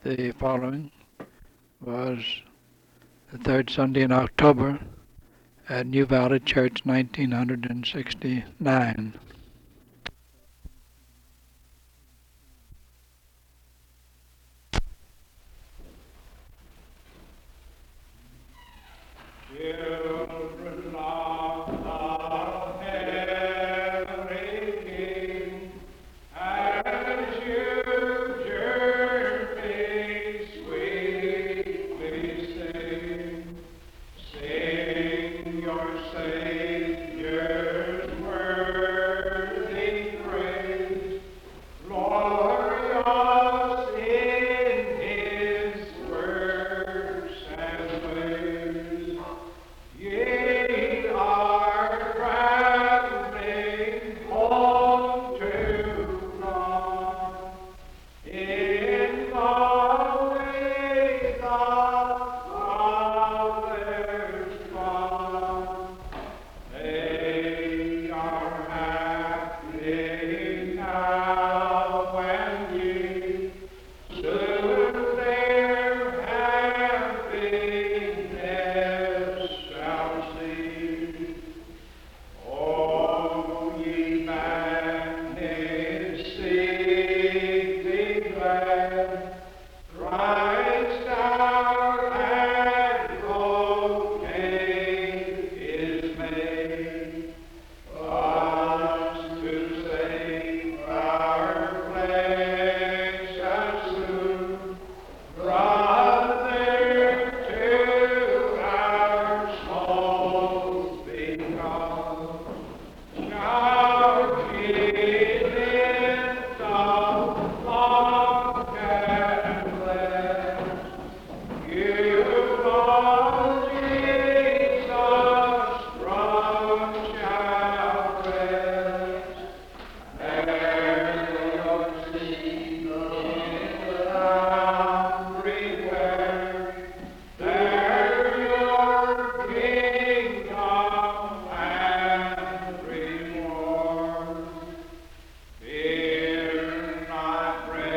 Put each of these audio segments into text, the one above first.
The following was the third Sunday in October at New Valley Church, 1969. Children of heavenly King, as you journey sweetly sing your Savior's worthy praise, glorious in His works and ways. Ye are traveling home to God in the way the Father's gone. They are happy now and ye soon their happiness shall see. O ye banished, be glad, Christ our advocate is made, us to save our flesh and soon, brother to our souls become. Now he lift up long and blessed. You, Lord Jesus, from shall rest. There your seed everywhere. There your kingdom and reward. Fear not, brethren.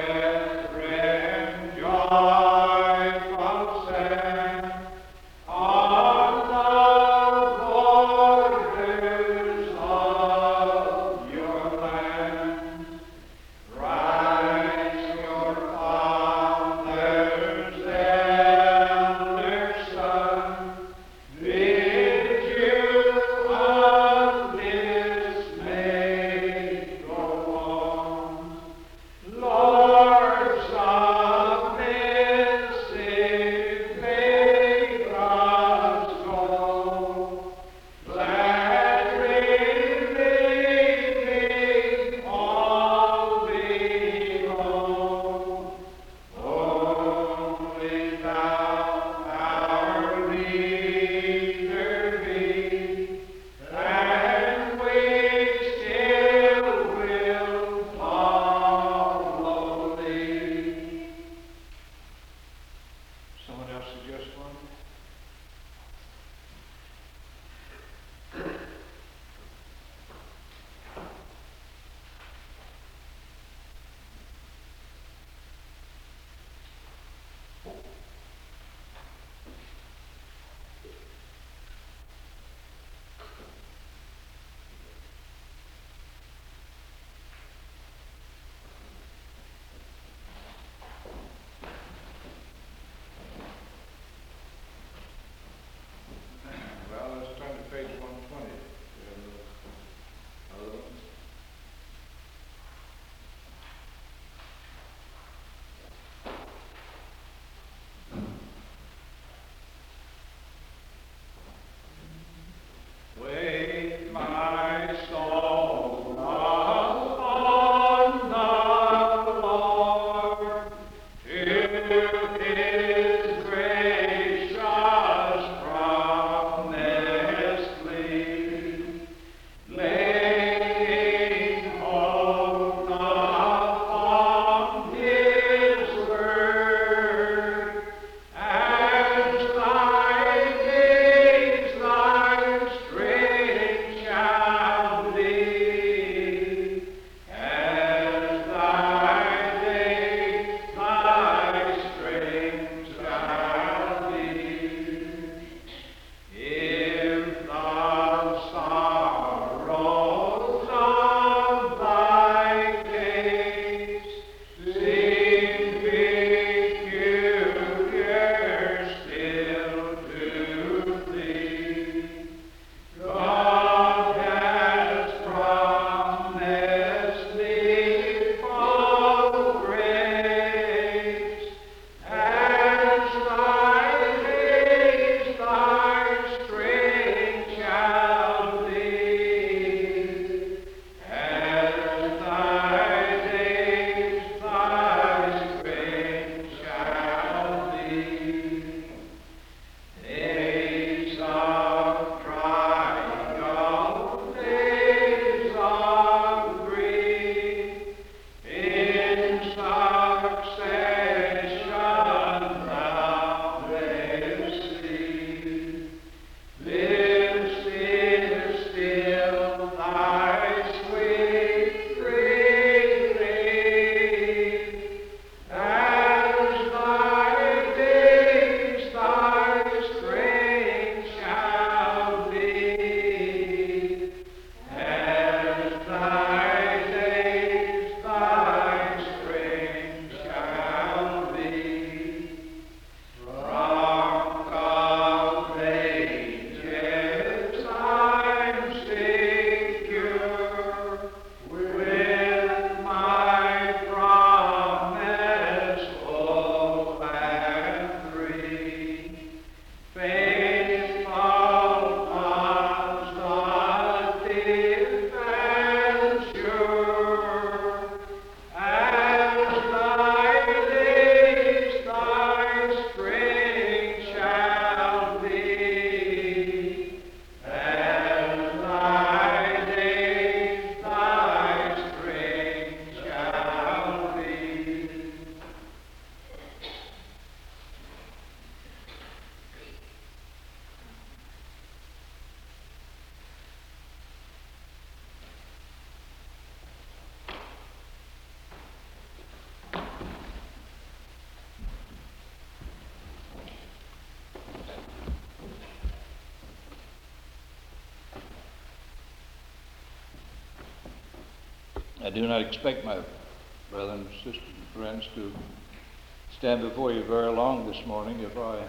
I do not expect my brothers and sisters and friends to stand before you very long this morning. If I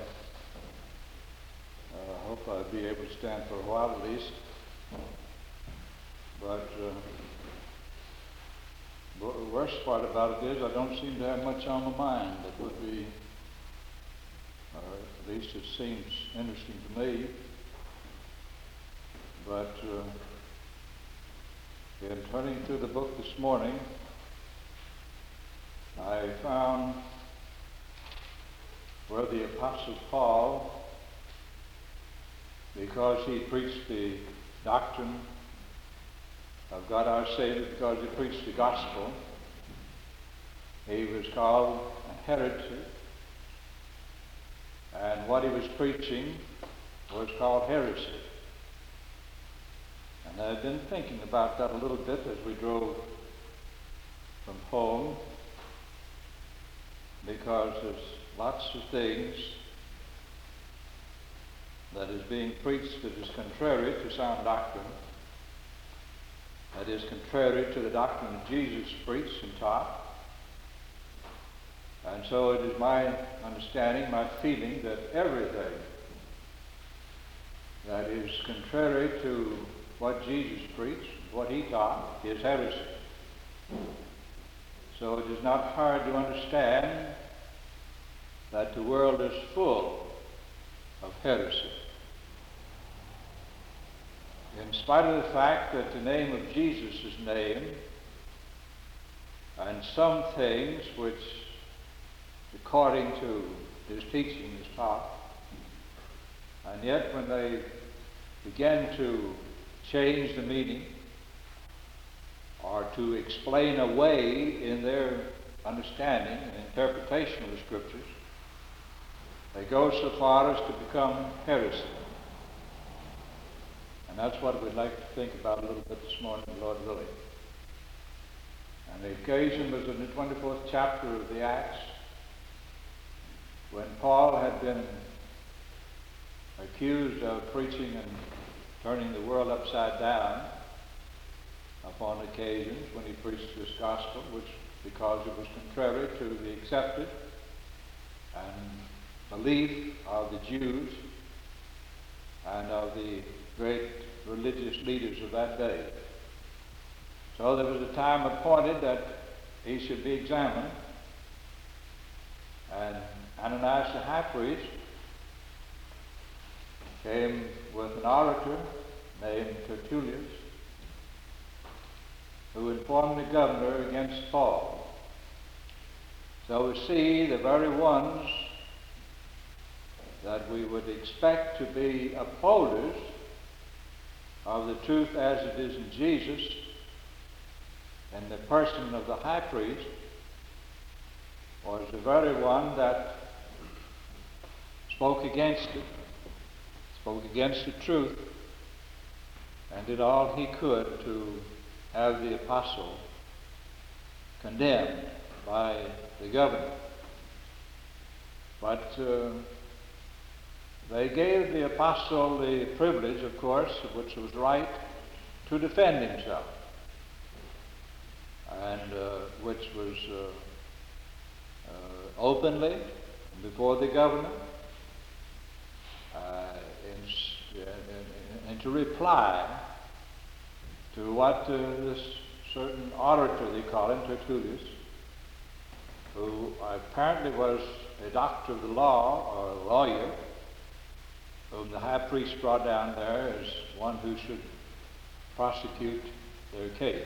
hope I'll be able to stand for a while at least. But the worst part about it is I don't seem to have much on my mind that would be, or at least it seems interesting to me. But in turning through the book this morning, I found where the Apostle Paul, because he preached the doctrine of God our Savior, because he preached the gospel, he was called a heretic, and what he was preaching was called heresy. And I've been thinking about that a little bit as we drove from home, because there's lots of things that is being preached that is contrary to sound doctrine, that is contrary to the doctrine that Jesus preached and taught. And so it is my understanding, my feeling, that everything that is contrary to what Jesus preached, what he taught, is heresy. So it is not hard to understand that the world is full of heresy. In spite of the fact that the name of Jesus is named, and some things which, according to his teaching, is taught, and yet when they begin to change the meaning or to explain away in their understanding and interpretation of the Scriptures, they go so far as to become heresy. And that's what we'd like to think about a little bit this morning, Lord willing. And the occasion was in the 24th chapter of the Acts, when Paul had been accused of preaching and turning the world upside down upon occasions when he preached this gospel, which, because it was contrary to the accepted and belief of the Jews and of the great religious leaders of that day. So there was a time appointed that he should be examined, and Ananias the high priest came with an orator named Tertullus, who informed the governor against Paul. So we see the very ones that we would expect to be upholders of the truth as it is in Jesus, in the person of the high priest, was the very one that spoke against it, spoke against the truth, and did all he could to have the apostle condemned by the governor. But they gave the apostle the privilege, of course, which was right, to defend himself, and which was openly before the governor, and to reply to what this certain orator, they call him, Tertullus, who apparently was a doctor of the law or a lawyer, whom the high priest brought down there as one who should prosecute their case.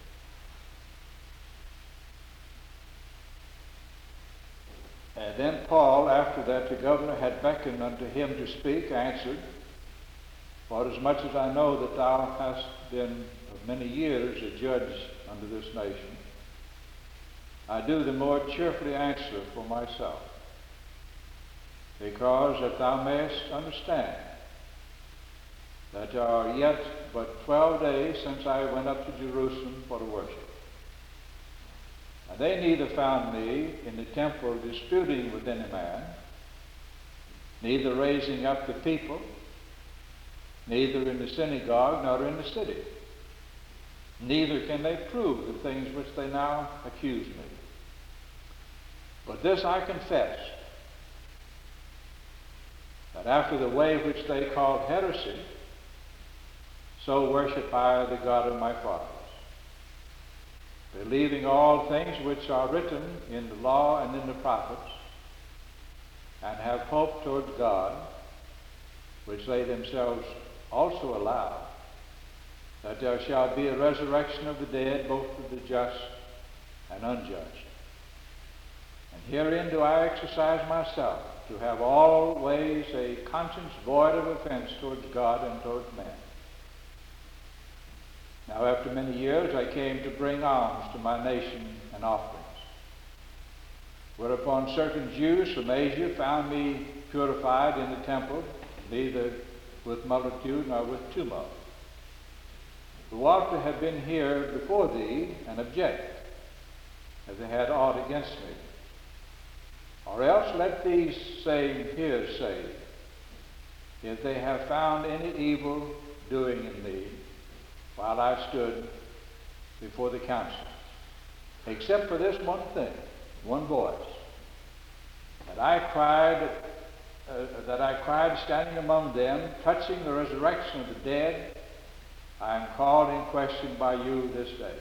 And then Paul, after that the governor had beckoned unto him to speak, answered, "Forasmuch as I know that thou hast been of many years a judge unto this nation, I do the more cheerfully answer for myself, because that thou mayest understand that there are yet but 12 days since I went up to Jerusalem for to worship. And they neither found me in the temple disputing with any man, neither raising up the people, neither in the synagogue nor in the city. neither can they prove the things which they now accuse me. But this I confess, that after the way which they called heresy, so worship I the God of my fathers, believing all things which are written in the law and in the prophets, and have hope towards God, which they themselves also allow, that there shall be a resurrection of the dead, both of the just and unjust. And herein do I exercise myself, to have always a conscience void of offense towards God and towards men. Now after many years I came to bring alms to my nation and offerings. Whereupon certain Jews from Asia found me purified in the temple, neither with multitude nor with tumult, who ought to have been here before thee and object, as they had aught against me. Or else let these same here say, if they have found any evil doing in me, while I stood before the council, except for this one thing, one voice, that I cried standing among them, touching the resurrection of the dead, I am called in question by you this day.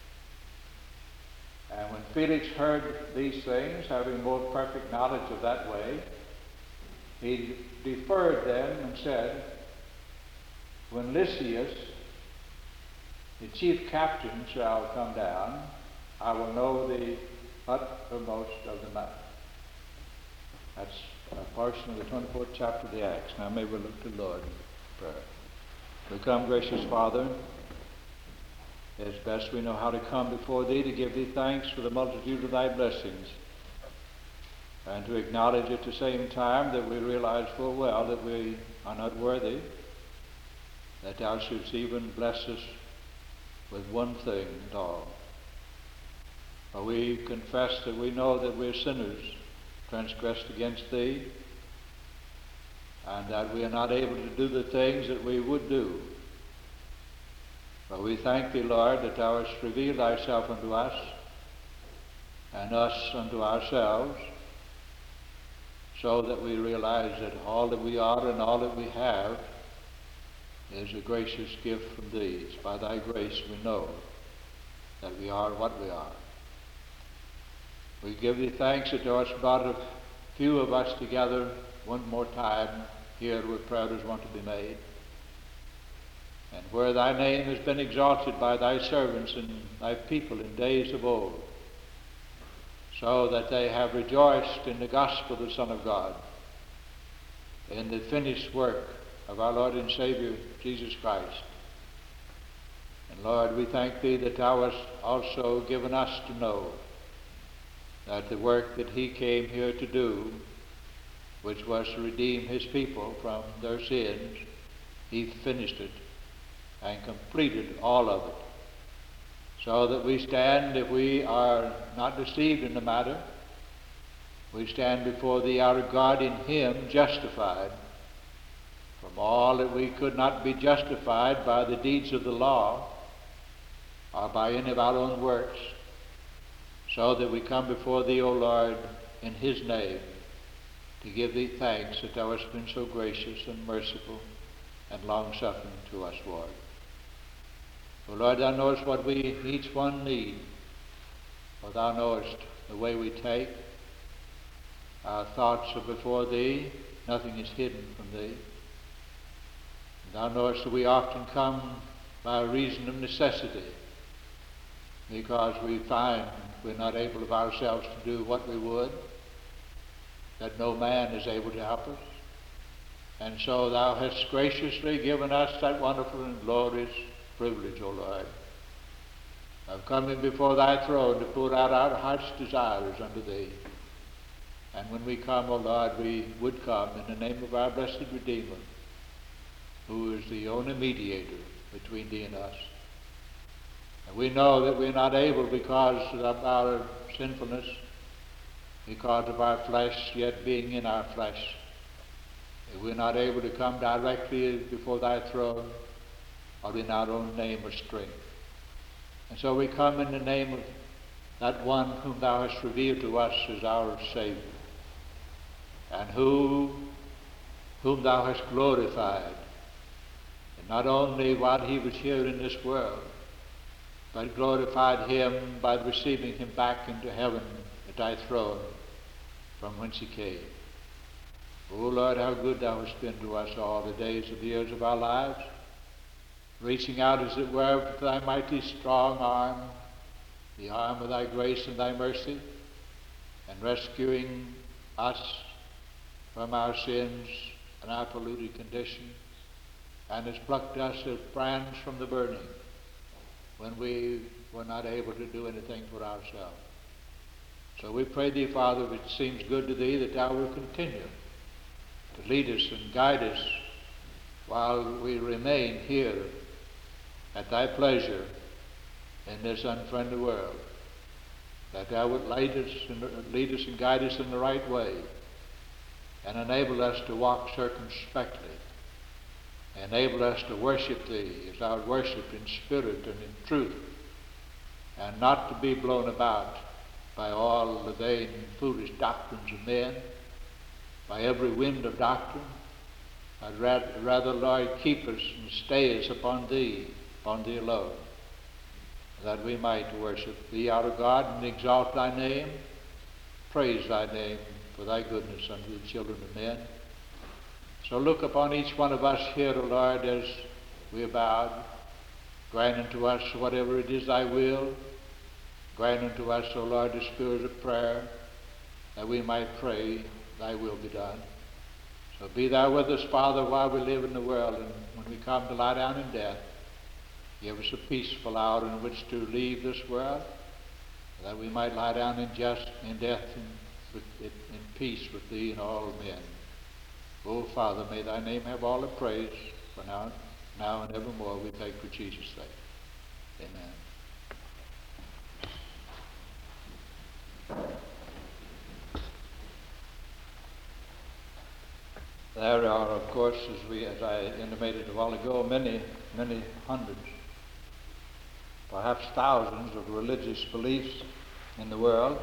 And when Felix heard these things, having more perfect knowledge of that way, he deferred them and said, when Lysias, the chief captain, shall come down, I will know the uttermost of the matter. That's a portion of the 24th chapter of the Acts. Now may we look to the Lord in prayer. We come, gracious Father, as best we know how to come before Thee, to give Thee thanks for the multitude of Thy blessings, and to acknowledge at the same time that we realize full well that we are not worthy, that Thou shouldst even bless us with one thing at all. For we confess that we know that we're sinners, transgressed against Thee, and that we are not able to do the things that we would do. But we thank Thee, Lord, that Thou hast revealed Thyself unto us, and us unto ourselves, so that we realize that all that we are and all that we have is a gracious gift from Thee. It's by Thy grace we know that we are what we are. We give Thee thanks that Thou hast brought a few of us together one more time here where prayer is want to be made, and where Thy name has been exalted by Thy servants and Thy people in days of old, so that they have rejoiced in the gospel of the Son of God, in the finished work of our Lord and Savior Jesus Christ. And Lord, we thank Thee that Thou hast also given us to know that the work that He came here to do, which was to redeem His people from their sins, He finished it and completed all of it, so that we stand, if we are not deceived in the matter, we stand before Thee, our God, in Him justified from all that we could not be justified by the deeds of the law or by any of our own works, so that we come before Thee, O Lord, in His name, to give Thee thanks that Thou hast been so gracious and merciful and long-suffering to us, Lord. O Lord, Thou knowest what we each one need, for Thou knowest the way we take. Our thoughts are before Thee, nothing is hidden from Thee. And Thou knowest that we often come by reason of necessity, because we find we're not able of ourselves to do what we would, that no man is able to help us. And so Thou hast graciously given us that wonderful and glorious privilege, O Lord, of coming before Thy throne to pour out our heart's desires unto Thee. And when we come, O Lord, we would come in the name of our blessed Redeemer, who is the only mediator between Thee and us. And we know that we're not able because of our sinfulness, because of our flesh yet being in our flesh. We're not able to come directly before Thy throne or in our own name or strength. And so we come in the name of that one whom thou hast revealed to us as our Savior, and whom thou hast glorified, and not only while he was here in this world, but glorified him by receiving him back into heaven at thy throne, from whence he came. O Lord, how good thou hast been to us all the days of the years of our lives, reaching out, as it were, with thy mighty strong arm, the arm of thy grace and thy mercy, and rescuing us from our sins and our polluted condition, and has plucked us as brands from the burning when we were not able to do anything for ourselves. So we pray thee, Father, if it seems good to thee, that thou wilt continue to lead us and guide us while we remain here at thy pleasure in this unfriendly world, that thou wilt lead us and guide us in the right way, and enable us to walk circumspectly, enable us to worship thee as thou art worshipped in spirit and in truth, and not to be blown about by all the vain and foolish doctrines of men, by every wind of doctrine. I'd rather, Lord, keep us and stay us upon thee alone, that we might worship thee, our God, and exalt thy name, praise thy name for thy goodness unto the children of men. So look upon each one of us here, O Lord, as we are bowed. Grant unto us whatever it is thy will. Grant unto us, O Lord, the spirit of prayer, that we might pray thy will be done. So be thou with us, Father, while we live in the world, and when we come to lie down in death, give us a peaceful hour in which to leave this world, that we might lie down in death in peace with thee and all men. O Father, may thy name have all the praise for now and evermore, we beg for Jesus' sake. Amen. There are, of course, as I intimated a while ago, many, many hundreds, perhaps thousands of religious beliefs in the world.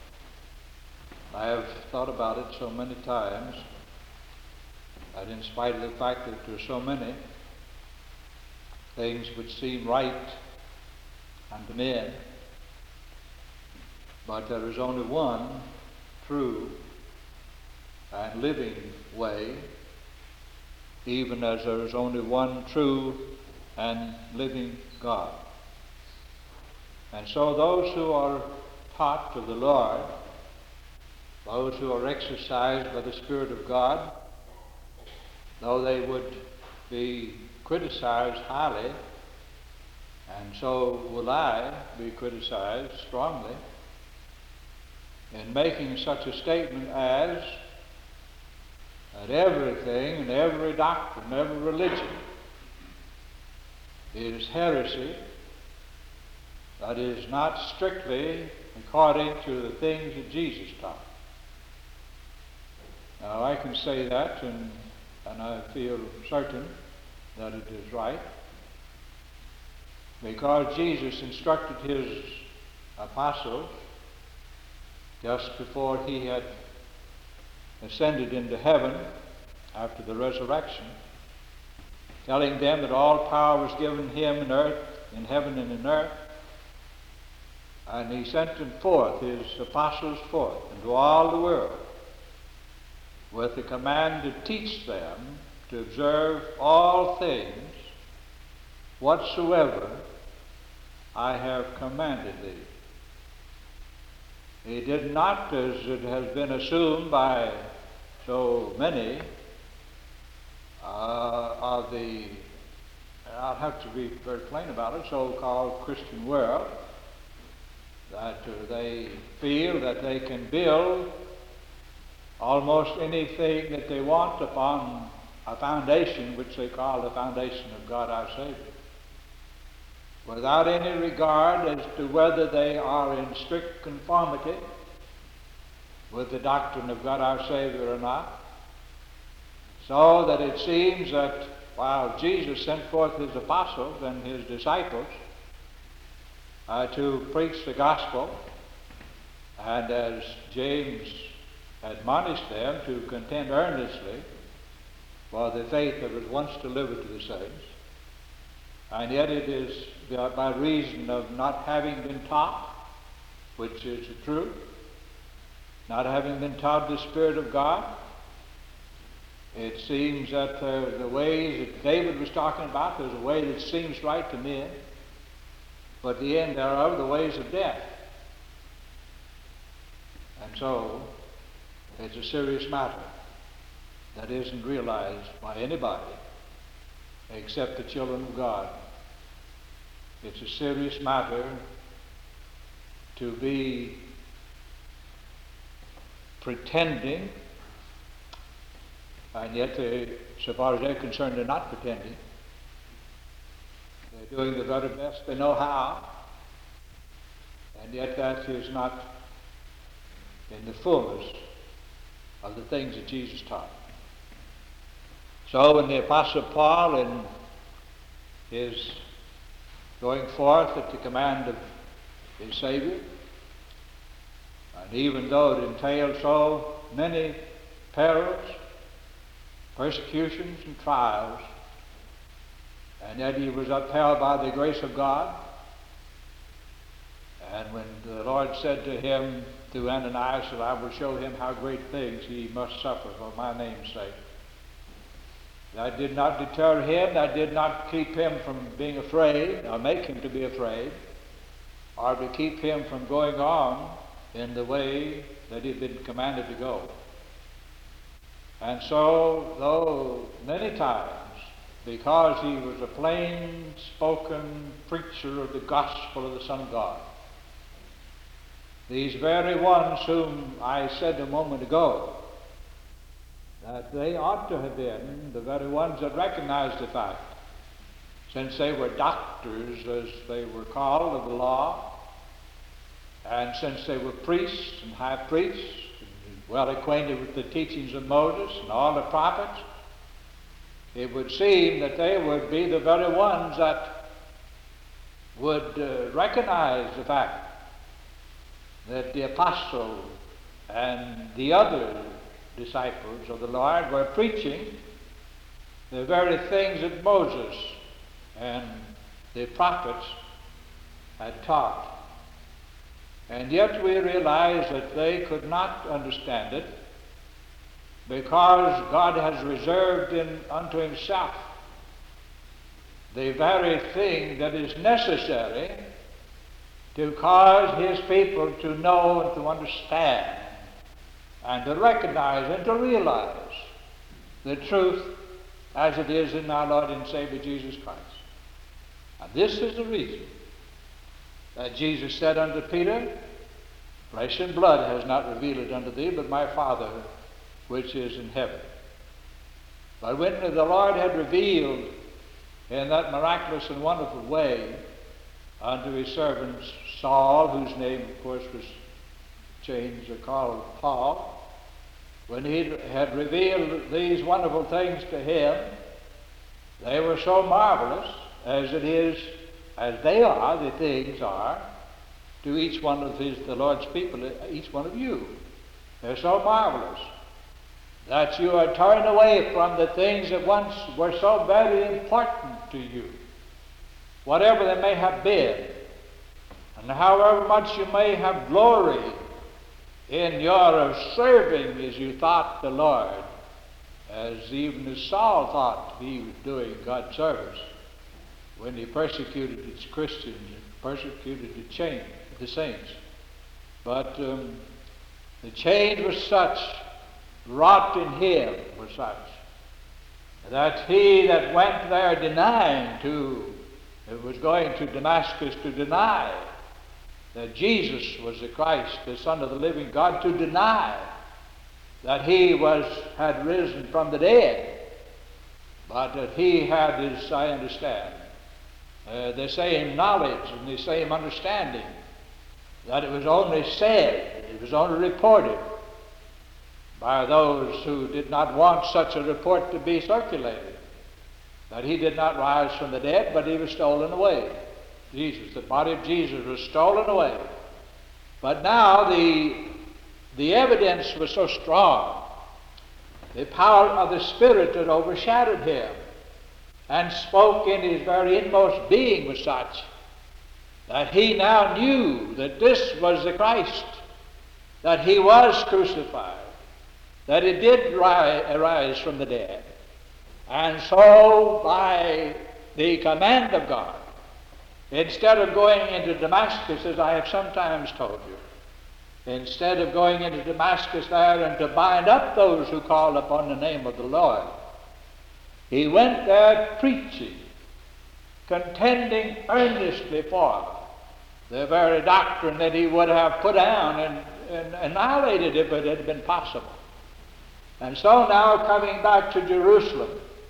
I have thought about it so many times that in spite of the fact that there are so many things which seem right unto men, but there is only one true and living way, even as there is only one true and living God. And so those who are taught of the Lord, those who are exercised by the Spirit of God, though they would be criticized highly, and so will I be criticized strongly, in making such a statement as that everything and every doctrine, every religion is heresy that is not strictly according to the things that Jesus taught. Now I can say that, and I feel certain that it is right, because Jesus instructed his apostles just before he had ascended into heaven after the resurrection, telling them that all power was given him in heaven and in earth, and he sent them forth, his apostles forth, into all the world, with the command to teach them to observe all things whatsoever I have commanded thee. He did not, as it has been assumed by so many of the, I'll have to be very plain about it, so-called Christian world, that they feel that they can build almost anything that they want upon a foundation which they call the foundation of God our Savior, without any regard as to whether they are in strict conformity with the doctrine of God our Savior or not. So that it seems that while Jesus sent forth his apostles and his disciples to preach the gospel, and as James admonished them, to contend earnestly for the faith that was once delivered to the saints. And yet it is by reason of not having been taught, which is the truth, not having been taught the Spirit of God. It seems that the ways that David was talking about, there's a way that seems right to men, but the end thereof are the ways of death. And so, it's a serious matter that isn't realized by anybody except the children of God. It's a serious matter to be pretending, and yet so far as they're concerned, they're not pretending. They're doing the very best they know how, and yet that is not in the fullness of the things that Jesus taught. So when the Apostle Paul, in his going forth at the command of his Savior, and even though it entailed so many perils, persecutions, and trials, and yet he was upheld by the grace of God. And when the Lord said to him through Ananias that I will show him how great things he must suffer for my name's sake, that did not deter him, that did not keep him from being afraid, or make him to be afraid, or to keep him from going on in the way that he had been commanded to go. And so, though many times, because he was a plain-spoken preacher of the gospel of the Son of God, these very ones whom I said a moment ago, that they ought to have been the very ones that recognized the fact, since they were doctors, as they were called, of the law, and since they were priests and high priests, and well acquainted with the teachings of Moses and all the prophets, it would seem that they would be the very ones that would recognize the fact that the apostle and the other disciples of the Lord were preaching the very things that Moses and the prophets had taught. And yet we realize that they could not understand it, because God has reserved unto himself the very thing that is necessary to cause his people to know and to understand and to recognize and to realize the truth as it is in our Lord and Savior Jesus Christ. And this is the reason that Jesus said unto Peter, flesh and blood has not revealed it unto thee, but my Father which is in heaven. But when the Lord had revealed in that miraculous and wonderful way unto his servant Saul, whose name of course was changed or called Paul, when he had revealed these wonderful things to him, they were so marvelous as it is, as they are, the things are, to each one of the Lord's people, each one of you. They're so marvelous that you are turning away from the things that once were so very important to you, whatever they may have been, and however much you may have gloried in your serving as you thought the Lord, as even as Saul thought he was doing God's service when he persecuted his Christians and persecuted the saints. But the change was such, wrought in him was such, that he that went there denying was going to Damascus to deny that Jesus was the Christ, the Son of the living God, to deny that he had risen from the dead, but that he had, as I understand, the same knowledge and the same understanding, that it was only said, it was only reported by those who did not want such a report to be circulated, that he did not rise from the dead, but he was stolen away Jesus. The body of Jesus was stolen away. But now the evidence was so strong. The power of the Spirit had overshadowed him and spoke in his very inmost being was such that he now knew that this was the Christ, that he was crucified, that he did arise from the dead. And so, by the command of God, instead of going into Damascus, as I have sometimes told you, instead of going into Damascus there and to bind up those who call upon the name of the Lord, he went there preaching, contending earnestly for the very doctrine that he would have put down and annihilated if it had been possible. And so now coming back to Jerusalem,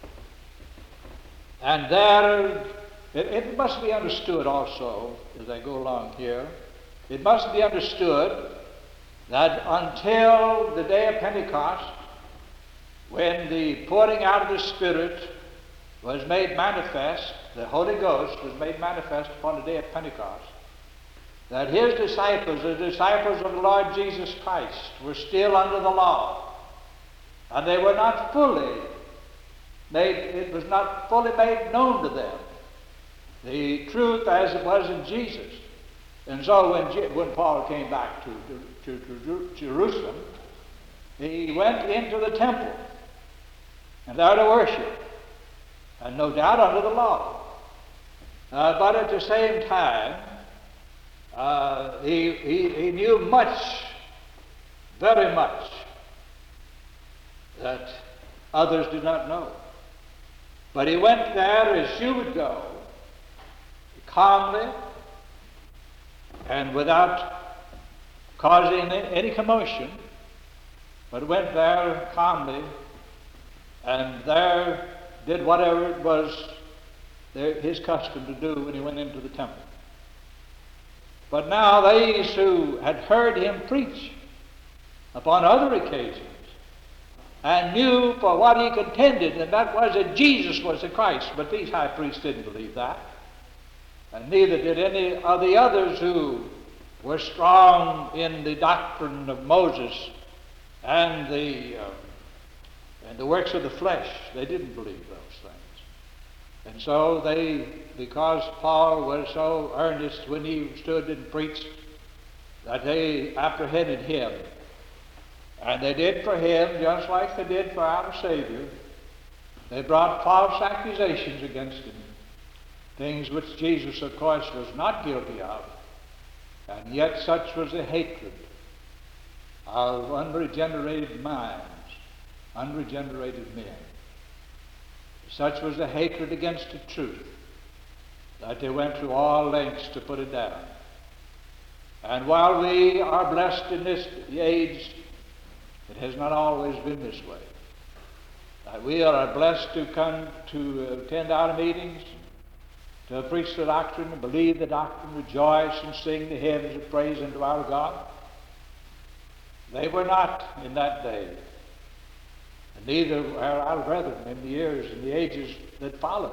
and there, it must be understood also, as I go along here, it must be understood that until the day of Pentecost, when the pouring out of the Spirit was made manifest, the Holy Ghost was made manifest upon the day of Pentecost, that his disciples, the disciples of the Lord Jesus Christ, were still under the law. And they were not fully made, it was not fully made known to them, the truth as it was in Jesus. And so when Paul came back to Jerusalem, he went into the temple and there to worship, and no doubt under the law. But at the same time, he knew much, very much, that others did not know. But he went there as you would go, calmly and without causing any commotion, but went there calmly and there did whatever it was his custom to do when he went into the temple. But now these who had heard him preach upon other occasions and knew for what he contended, and that was that Jesus was the Christ. But these high priests didn't believe that. And neither did any of the others who were strong in the doctrine of Moses and the works of the flesh. They didn't believe those things. And so they, because Paul was so earnest when he stood and preached, that they apprehended him. And they did for him just like they did for our Savior. They brought false accusations against him, things which Jesus, of course, was not guilty of. And yet such was the hatred of unregenerated minds, unregenerated men. Such was the hatred against the truth that they went to all lengths to put it down. And while we are blessed in this age, it has not always been this way. That we are blessed to come to attend our meetings, to preach the doctrine, and believe the doctrine, rejoice and sing the hymns of praise unto our God. They were not in that day. And neither were our brethren in the years and the ages that followed.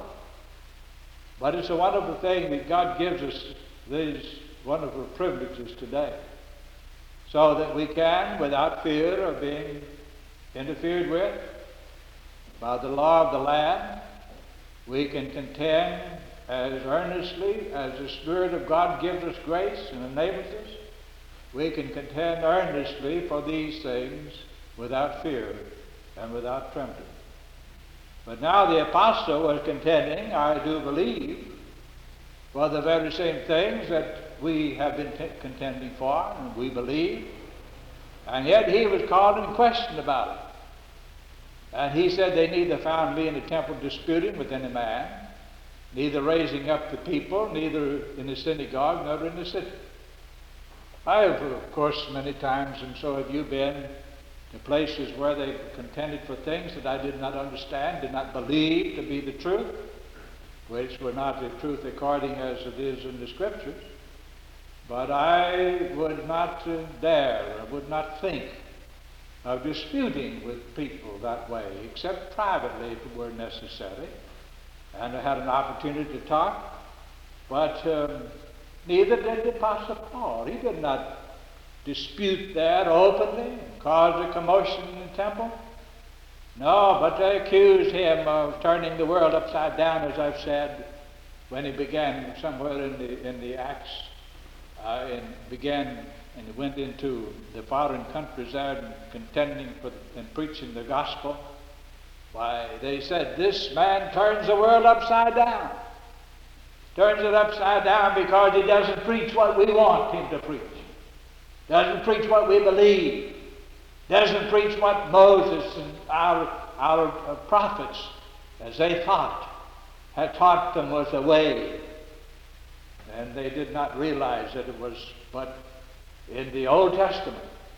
But it's a wonderful thing that God gives us these wonderful privileges today, so that we can, without fear of being interfered with by the law of the land, we can contend as earnestly as the Spirit of God gives us grace and enables us. We can contend earnestly for these things without fear and without trembling. But now the apostle was contending, I do believe, for the very same things that we have been contending for, and we believe. And yet he was called in question about it. And he said, they neither found me in the temple disputing with any man, neither raising up the people, neither in the synagogue, nor in the city. I have, of course, many times, and so have you, been to places where they contended for things that I did not understand, did not believe to be the truth, which were not the truth according as it is in the Scriptures. But I would not dare, I would not think of disputing with people that way, except privately if it were necessary. And I had an opportunity to talk, But neither did the Apostle Paul. He did not dispute that openly and cause a commotion in the temple. No, but they accused him of turning the world upside down, as I've said, when he began somewhere in the Acts, and he went into the foreign countries there and contending for and preaching the gospel. Why, they said, this man turns the world upside down. Turns it upside down because he doesn't preach what we want him to preach. Doesn't preach what we believe. Doesn't preach what Moses and our prophets, as they thought, had taught them was the way. And they did not realize that it was but in the Old Testament,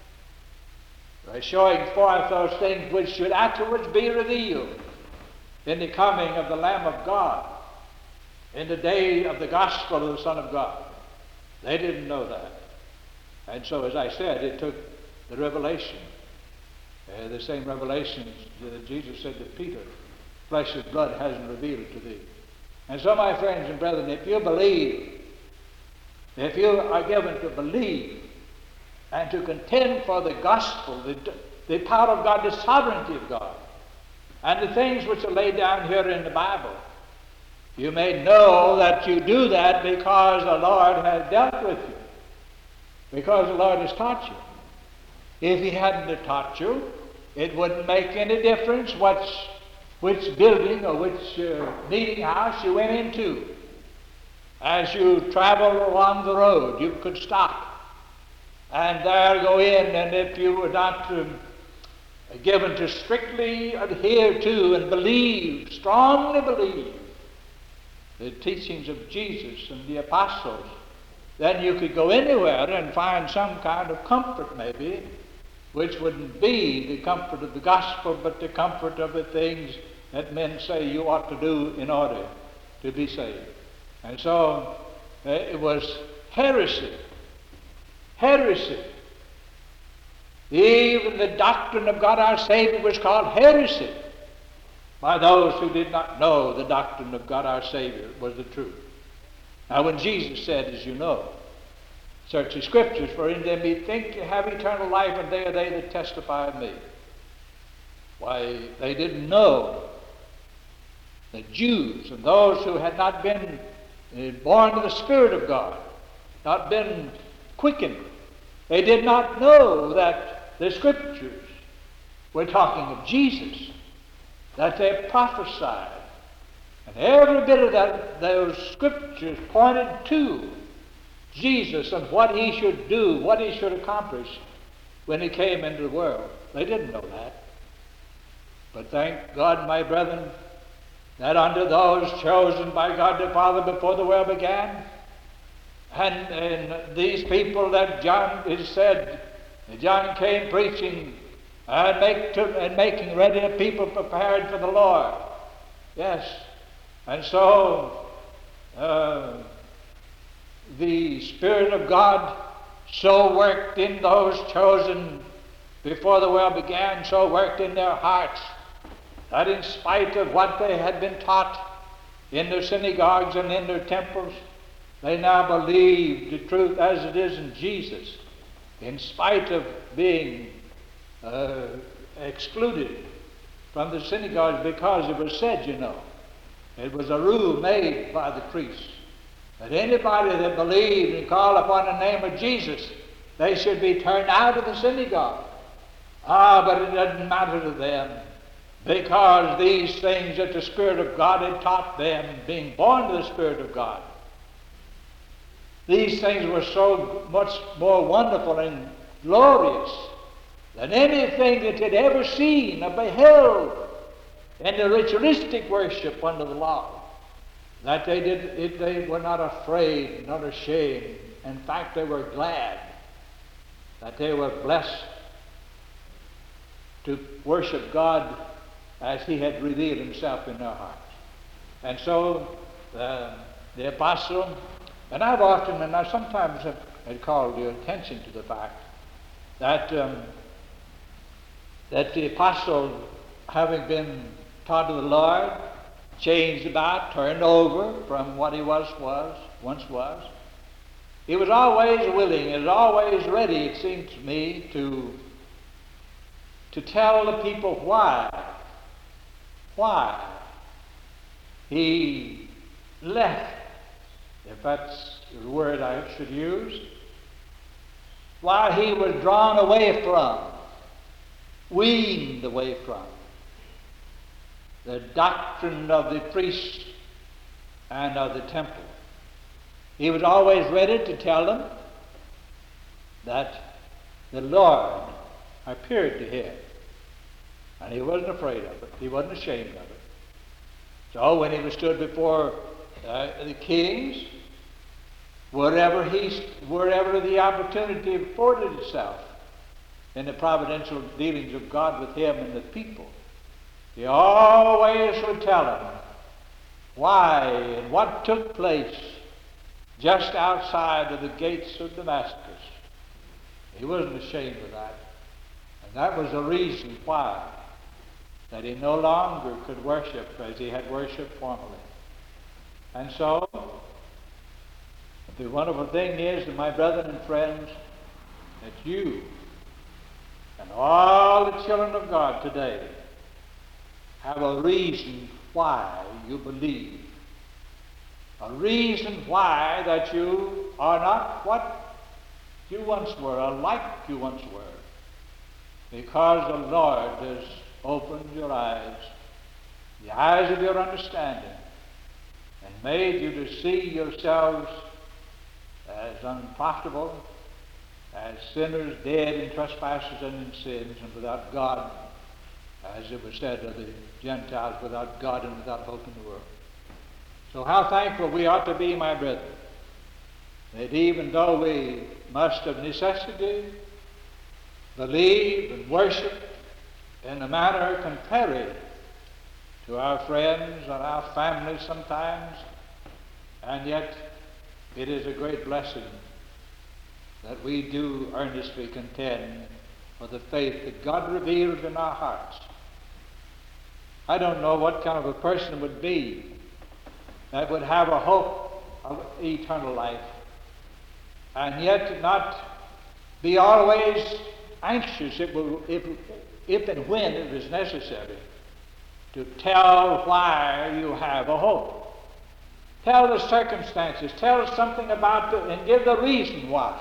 by showing forth those things which should afterwards be revealed in the coming of the Lamb of God, in the day of the gospel of the Son of God. They didn't know that. And so, as I said, it took the revelation, the same revelations that Jesus said to Peter, flesh and blood hasn't revealed it to thee. And so, my friends and brethren, if you believe, if you are given to believe and to contend for the gospel, the power of God, the sovereignty of God, and the things which are laid down here in the Bible, you may know that you do that because the Lord has dealt with you, because the Lord has taught you. If he hadn't have taught you, it wouldn't make any difference which building or which meeting house you went into. As you travel along the road, you could stop and there go in, and if you were not given to strictly adhere to and believe, strongly believe, the teachings of Jesus and the apostles, then you could go anywhere and find some kind of comfort, maybe, which wouldn't be the comfort of the gospel, but the comfort of the things that men say you ought to do in order to be saved. And so it was heresy. Heresy. Even the doctrine of God our Savior was called heresy by those who did not know the doctrine of God our Savior was the truth. Now when Jesus said, as you know, search the Scriptures, for in them ye think you have eternal life, and they are they that testify of me. Why, they didn't know. The Jews and those who had not been born of the Spirit of God, not been quickened, they did not know that the Scriptures were talking of Jesus, that they prophesied. And every bit of those Scriptures pointed to Jesus and what he should do, what he should accomplish when he came into the world. They didn't know that. But thank God, my brethren, that unto those chosen by God the Father before the world began, and these people that John is said, John came preaching and making ready a people prepared for the Lord. Yes. And so the Spirit of God so worked in those chosen before the world began, so worked in their hearts, that in spite of what they had been taught in their synagogues and in their temples, they now believed the truth as it is in Jesus, in spite of being excluded from the synagogues, because it was said, you know, it was a rule made by the priests that anybody that believed and called upon the name of Jesus, they should be turned out of the synagogue. But it doesn't matter to them, because these things that the Spirit of God had taught them, being born of the Spirit of God, these things were so much more wonderful and glorious than anything that they'd ever seen or beheld in the ritualistic worship under the law, that they were not afraid, not ashamed. In fact, they were glad that they were blessed to worship God as he had revealed himself in their hearts. And so the apostle, and I've often, and I sometimes have called your attention to the fact that the apostle, having been taught of the Lord, changed about, turned over from what he was once was. He was always willing, he was always ready, it seemed to me, to tell the people why he left, if that's the word I should use, why he was drawn away from, weaned away from the doctrine of the priest and of the temple. He was always ready to tell them that the Lord appeared to him, and he wasn't afraid of it. He wasn't ashamed of it. So when he stood before the kings, wherever the opportunity afforded itself in the providential dealings of God with him and the people, he always would tell them why and what took place just outside of the gates of Damascus. He wasn't ashamed of that. And that was the reason why that he no longer could worship as he had worshipped formerly. And so, the wonderful thing is, that my brethren and friends, that you and all the children of God today have a reason why you believe. A reason why that you are not what you once were, or like you once were. Because the Lord has opened your eyes, the eyes of your understanding, and made you to see yourselves as unprofitable, as sinners dead in trespasses and in sins, and without God, as it was said of the Gentiles, without God and without hope in the world. So how thankful we ought to be, my brethren, that even though we must of necessity believe and worship in a manner contrary to our friends and our families sometimes, and yet it is a great blessing that we do earnestly contend for the faith that God reveals in our hearts. I don't know what kind of a person would be that would have a hope of eternal life and yet not be always anxious if and when it is necessary to tell why you have a hope. Tell the circumstances, tell something about it, and give the reason why.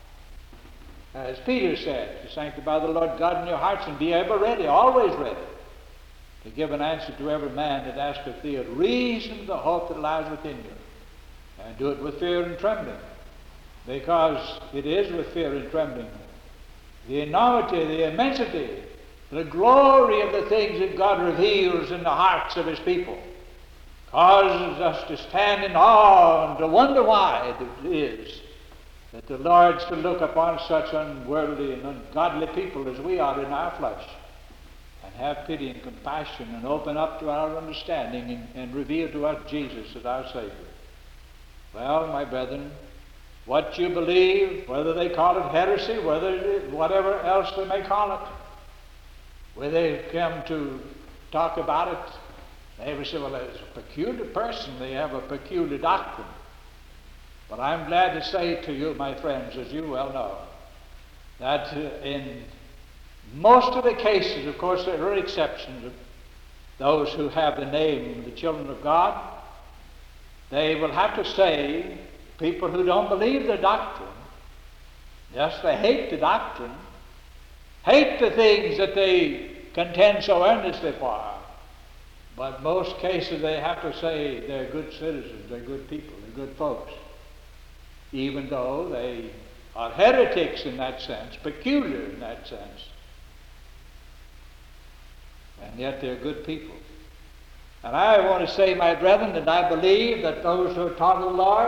As Peter said, to sanctify the Lord God in your hearts and be ever ready, always ready, to give an answer to every man that asketh thee a reason of the hope that lies within you. And do it with fear and trembling, because it is with fear and trembling. The enormity, the immensity, the glory of the things that God reveals in the hearts of his people causes us to stand in awe and to wonder why it is that the Lord should look upon such unworldly and ungodly people as we are in our flesh, and have pity and compassion, and open up to our understanding and reveal to us Jesus as our Savior. Well, my brethren, what you believe, whether they call it heresy, whatever else they may call it, when they come to talk about it, they will say, well, it's a peculiar person, they have a peculiar doctrine. But I'm glad to say to you, my friends, as you well know, that in most of the cases, of course there are exceptions, of those who have the name of the children of God, they will have to say, people who don't believe the doctrine, yes, they hate the doctrine, hate the things that they contend so earnestly for, but most cases they have to say they're good citizens, they're good people, they're good folks, even though they are heretics in that sense, peculiar in that sense, and yet they're good people. And I want to say, my brethren, that I believe that those who are taught of the Lord,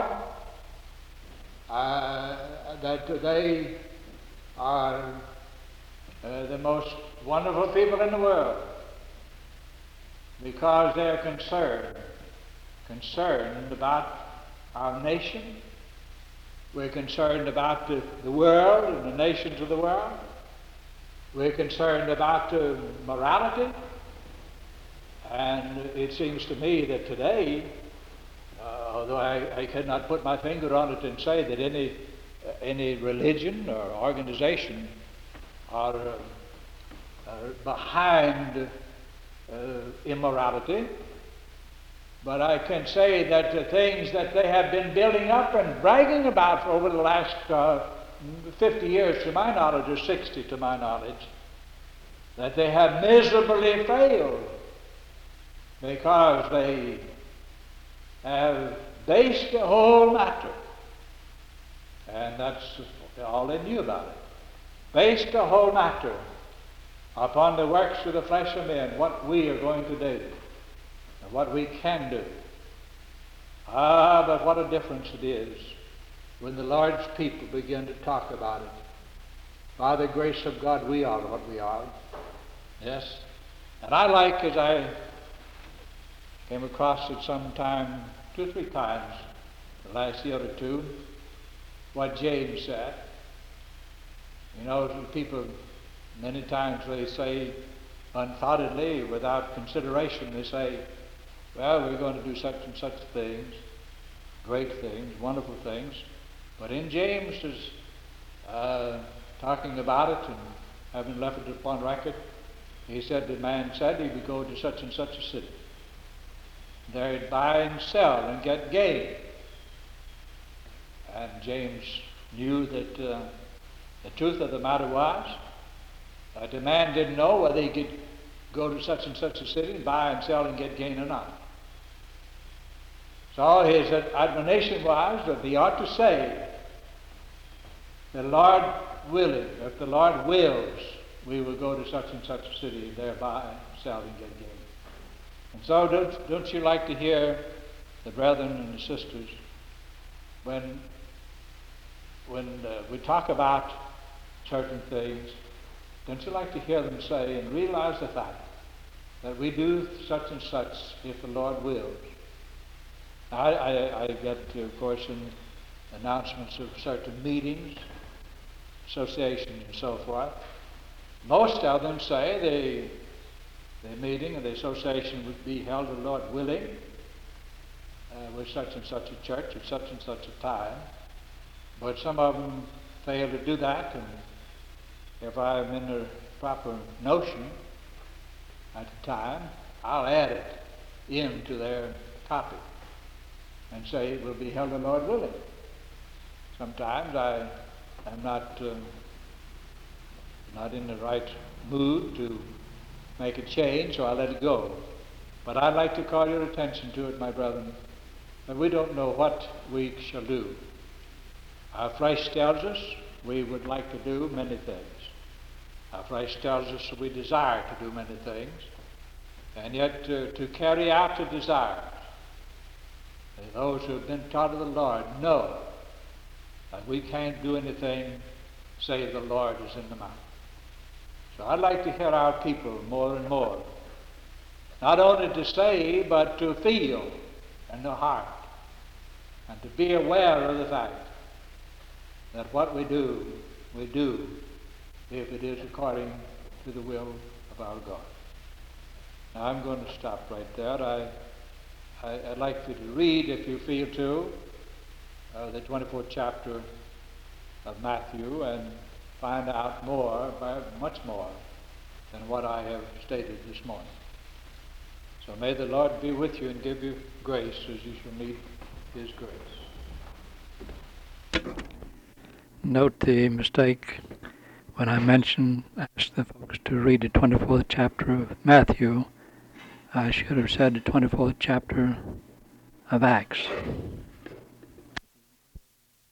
that they are the most wonderful people in the world, because they're concerned about our nation. We're concerned about the world and the nations of the world. We're concerned about morality. And it seems to me that today, although I cannot put my finger on it and say that any religion or organization are behind immorality, but I can say that the things that they have been building up and bragging about for over the last 50 years to my knowledge, or 60 to my knowledge, that they have miserably failed because they have based the whole matter, and that's all they knew about it, based the whole matter upon the works of the flesh of men, what we are going to do and what we can do. But what a difference it is when the Lord's people begin to talk about it. By the grace of God, we are what we are. Yes. And I like, as I came across it sometime 2 or 3 times the last year or two, what James said. You know, people many times they say unthoughtedly, without consideration, they say, well, we're going to do such and such things, great things, wonderful things. But in James's talking about it and having left it upon record, he said the man said he would go to such and such a city. There he'd buy and sell and get gain. And James knew that the truth of the matter was that the man didn't know whether he could go to such and such a city and buy and sell and get gain or not. So his admonition was that he ought to say, the Lord willing, if the Lord wills, we will go to such and such a city and there buy and sell and get gain. And so don't you like to hear the brethren and the sisters, when we talk about certain things, don't you like to hear them say and realize the fact that we do such and such if the Lord wills? I get, of course, in announcements of certain meetings, associations and so forth. Most of them say the meeting or the association would be held, the Lord willing, with such and such a church at such and such a time. But some of them fail to do that, and if I'm in the proper notion at the time, I'll add it into their topic and say it will be held, the Lord willing. Sometimes I am not in the right mood to make a change, so I let it go. But I'd like to call your attention to it, my brethren, that we don't know what we shall do. Our flesh tells us we would like to do many things. Our flesh tells us that we desire to do many things. And yet to carry out the desires, those who have been taught of the Lord know that we can't do anything save the Lord is in the matter. So I'd like to hear our people more and more, not only to say, but to feel in the heart, and to be aware of the fact that what we do if it is according to the will of our God. Now I'm going to stop right there. I'd like you to read, if you feel to, the 24th chapter of Matthew and find out more, much more, than what I have stated this morning. So may the Lord be with you and give you grace as you shall need His grace. Note the mistake when I asked the folks to read the 24th chapter of Matthew. I should have said the 24th chapter of Acts.